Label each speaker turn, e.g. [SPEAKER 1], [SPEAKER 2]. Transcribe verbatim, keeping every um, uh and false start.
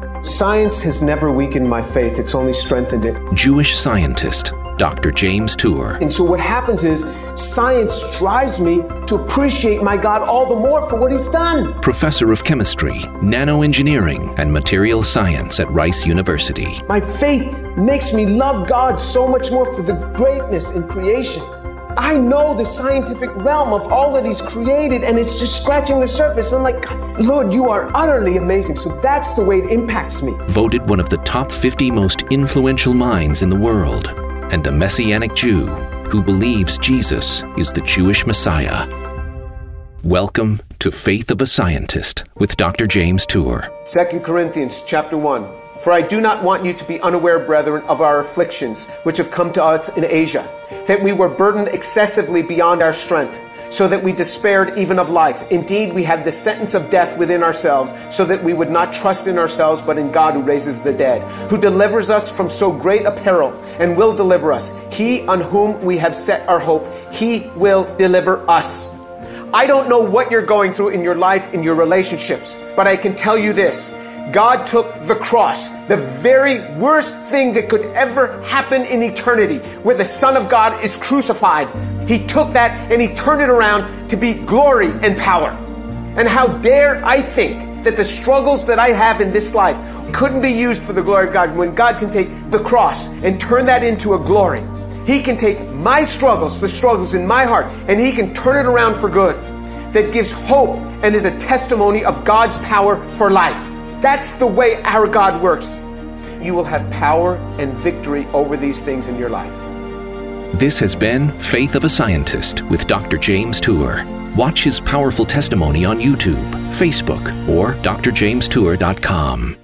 [SPEAKER 1] Science has never weakened my faith, it's only strengthened it.
[SPEAKER 2] Jewish scientist, Doctor James Tour.
[SPEAKER 1] And so what happens is, science drives me to appreciate my God all the more for what he's done.
[SPEAKER 2] Professor of chemistry, nanoengineering, and material science at Rice University.
[SPEAKER 1] My faith makes me love God so much more for the greatness in creation. I know the scientific realm of all that he's created, and it's just scratching the surface. I'm like, Lord, you are utterly amazing. So that's the way it impacts me.
[SPEAKER 2] Voted one of the top fifty most influential minds in the world, and a Messianic Jew who believes Jesus is the Jewish Messiah. Welcome to Faith of a Scientist with Doctor James Tour.
[SPEAKER 1] Second Corinthians chapter one. For I do not want you to be unaware, brethren, of our afflictions, which have come to us in Asia, that we were burdened excessively beyond our strength, so that we despaired even of life. Indeed, we had the sentence of death within ourselves, so that we would not trust in ourselves, but in God who raises the dead, who delivers us from so great a peril, and will deliver us. He on whom we have set our hope, he will deliver us. I don't know what you're going through in your life, in your relationships, but I can tell you this. God took the cross, the very worst thing that could ever happen in eternity, where the Son of God is crucified. He took that and he turned it around to be glory and power. And how dare I think that the struggles that I have in this life couldn't be used for the glory of God, when God can take the cross and turn that into a glory. He can take my struggles, the struggles in my heart, and he can turn it around for good. That gives hope and is a testimony of God's power for life. That's the way our God works. You will have power and victory over these things in your life.
[SPEAKER 2] This has been Faith of a Scientist with Doctor James Tour. Watch his powerful testimony on YouTube, Facebook, or d r james tour dot com.